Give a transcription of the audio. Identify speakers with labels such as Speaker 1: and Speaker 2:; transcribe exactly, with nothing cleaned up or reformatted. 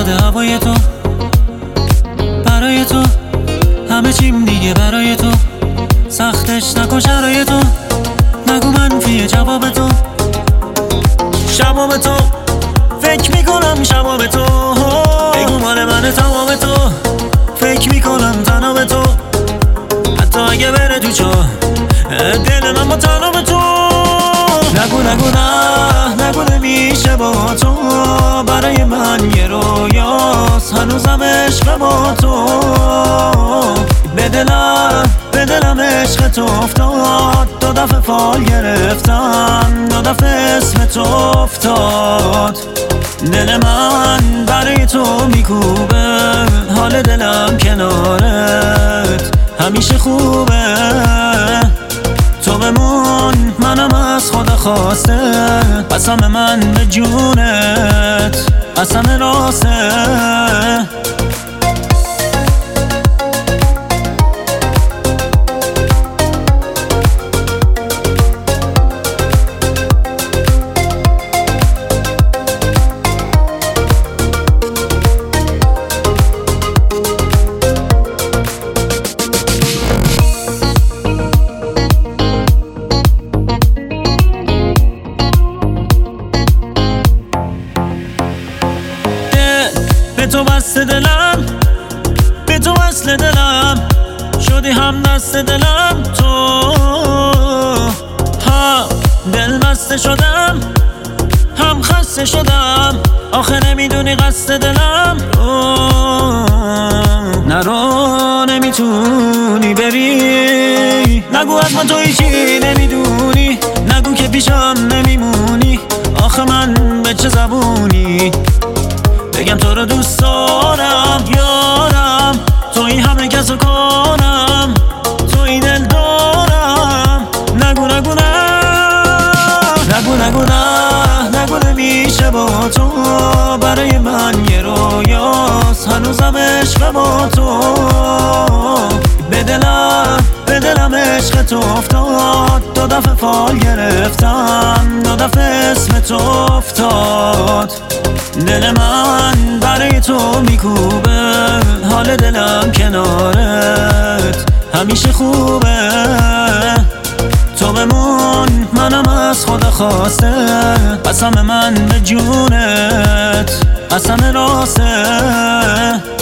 Speaker 1: اومده هوای تو، برای تو همه چیم دیگه برای تو، سختش نکن شرای تو، نگو منفیه جواب تو، شباب تو فکر میکنم شباب تو، بگو مال من تمام تو، فکر میکنم تنها به تو، حتی اگه بره تو چا دل من با تنها به تو، نگو نگو نه نگو نمیشه با تو، برای من یه رویاست هنوزم عشق با تو، به دلم به دلم عشق تو افتاد، دو دفعه فال گرفتم، دو دفعه اسم تو افتاد، دل من برای تو میکوبه، حال دلم کنارت همیشه خوبه، تو بمون منم از خدا خواسته، قسم من به جونت قسم راسته. به تو بسته دلم، به تو وصل دلم، شدی هم دست دلم، تو هم دل بسته شدم هم خسته شدم، آخه نمیدونی قصد دلم، نرو نمیتونی بری، نگو از من تو هیچی نمیدونی، نگو که پیشم نمیمونی، آخه من به چه زبونی بگم تو رو دوست دارم یارم، توی همه کس رو کنم، توی دل دارم، نگو نگو نه نگو نگو نه نگو نمیشه با تو، برای من یه رویاست هنوزم عشق با تو، به دلم به دلم عشق تو افتاد، دو دفعه فال گرفتم، دو دفعه اسم تو افتاد، دل من برای تو میکوبه، حال دلم کنارت همیشه خوبه، تو بمون منم از خدا خواسته، قسم من به جونت قسم راسته.